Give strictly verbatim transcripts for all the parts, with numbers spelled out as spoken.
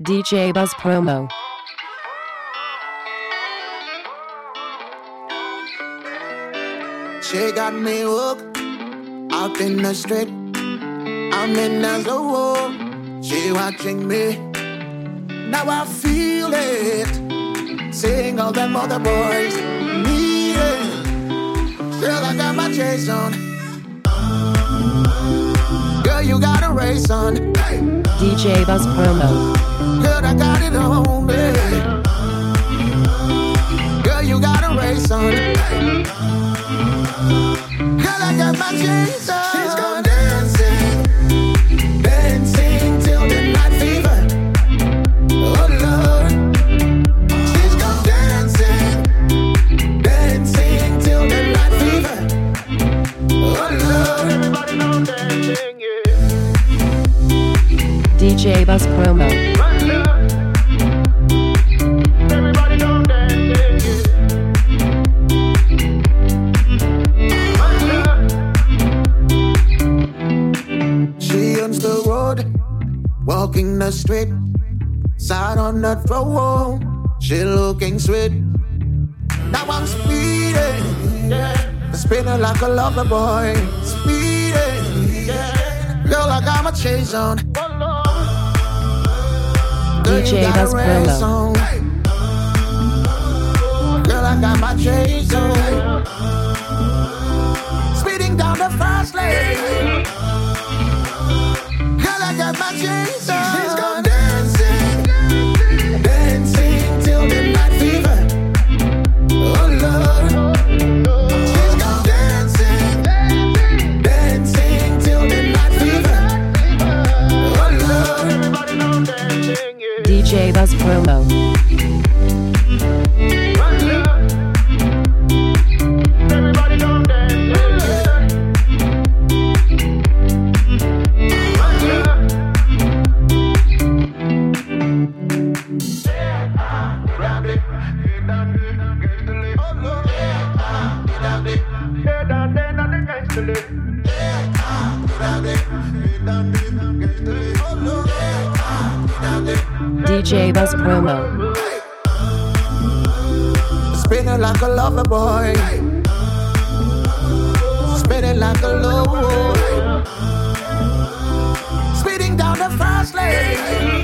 D J Buzz Promo. She got me hooked out in the street. I'm in as a wall. She watching me. Now I feel it. Seeing all them other boys need it. Girl, I got my chase on. Girl, you got a race on. D J Buzz Promo. Girl, I got it on me. Girl, you got a race on. Girl, I got my chase on. She's gone dancing, dancing till the night fever. Oh Lord, she's gone dancing, dancing till the night fever. Oh Lord, everybody know dancing, yeah. D J Buzz Promo. Everybody know dancing, yeah. She owns the road, walking the street, side on the throne. She looking sweet. Now I'm speeding, yeah. Spinning like a lover boy, speeding, yeah. Girl, I got my chase on. Girl, D J you got Buzz a race Promo. on. Girl, I got my chase on. Speeding down the fast lane. Girl, I got my chase on. She's gone dancing, dancing till the night fever. Oh Lord, she's gone dancing, dancing till the night fever. Oh Lord, everybody know dancing, yeah. D J Buzz Promo. Everybody know dancing, yeah. D J Buzz Promo. Spinning like a lover boy, spinning like a low, speeding down the fast lane.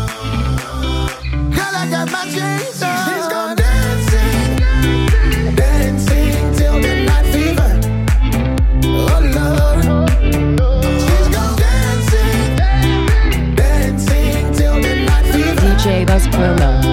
Girl, I got my chains on. She's gone dancing, dancing till the night fever. Oh Lord, she's gone dancing, dancing till the night fever. D J Buzz Promo.